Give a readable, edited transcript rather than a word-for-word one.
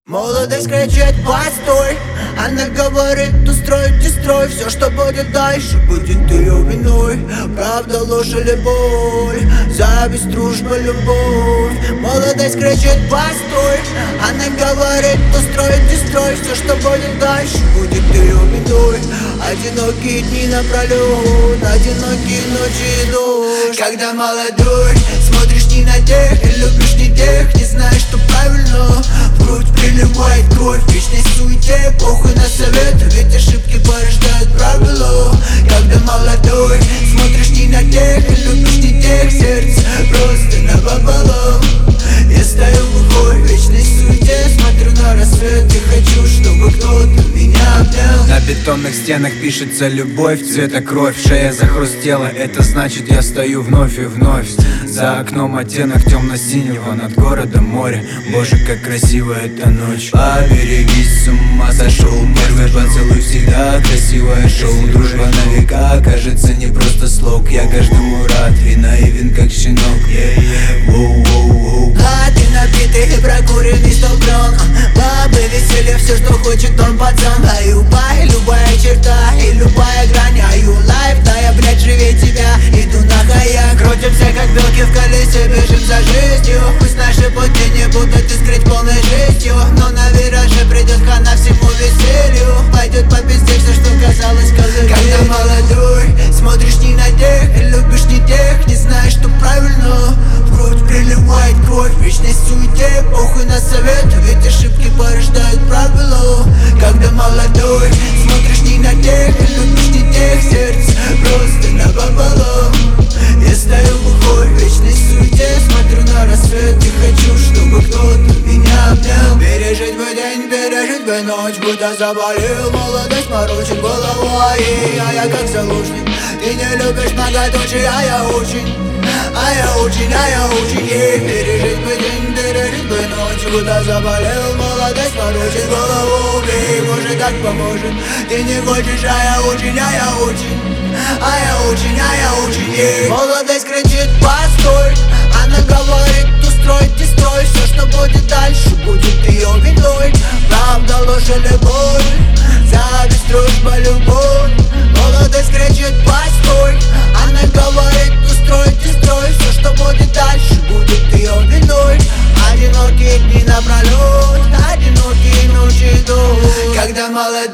Молодость кричит постой, она говорит устрой, строй. Все, что будет дальше, будет ее виной. Правда, ложь или боль, зависть, дружба, любовь. Молодость кричит постой, она говорит устрой, строй. Все, что будет дальше, будет ее виной. Одинокие дни напролет, одинокие ночи и дождь. Когда молодой, смотришь не на тех и любишь не тех, не знаешь, что правильно. В грудь приливает кровь, в вечной суете, похуй на советы, ведь ошибки порождают правила. Когда молодой, смотришь не на тех и любишь не тех, сердце просто напополам. Я стою глухой в вечной суете, смотрю на рассвет и хочу, чтобы кто-то меня обнял. На бетонных стенах пишется любовь, цвета кровь, шея захрустела, это значит я стою вновь и вновь. За окном оттенок темно-синего, над городом море. Боже, как красиво эта ночь. Поберегись, с ума сошел. Первый поцелуй всегда красивое шоу. Дружба на века, кажется, не просто слог. Я каждому рад и наивен, как щенок. А ты набитый и прокуренный столбен. Бабы, веселье, все, что хочет он пацан. А любая черта и любая грань. Life, да я, блядь, живее тебя. Иду на хаяк, крутимся как белки в колесе, бежим за жизнью. Пусть наши пути не будут искрить полной жестью, но на вираже придет хана всему веселью. Пойдет по пизде все, что казалось козырей. Когда молодой, смотришь не на тех и любишь не тех, не знаешь, что правильно. В грудь приливает кровь, в вечной суете, похуй на советы, ведь ошибки порождают правила. Когда молодой, смотришь не на тех и любишь не тех, сердце просто напополам. Я стою глухой в вечной суете, смотрю на рассвет и хочу, чтобы кто-то меня обнял. Пережить бы день, пережить бы ночь, будто заболел. Молодость морочит головой, а я как заложник. Ты не любишь многоточие, а я очень пережить бы день, пережить бы ночь, будто заболел. Молодость морочит голову, Боже, как поможет. Ты не хочешь, а я очень Молодость кричит постой, она говорит устрой, строй. Все, что будет дальше, будет ее виной. Правда, ложь или боль, зависть, дружба, любовь. Молодость кричит постой, она говорит устрой, строй. Все, что будет дальше, будет ее виной. Одинокие дни напролет, одинокие ночи и дождь. Когда молодой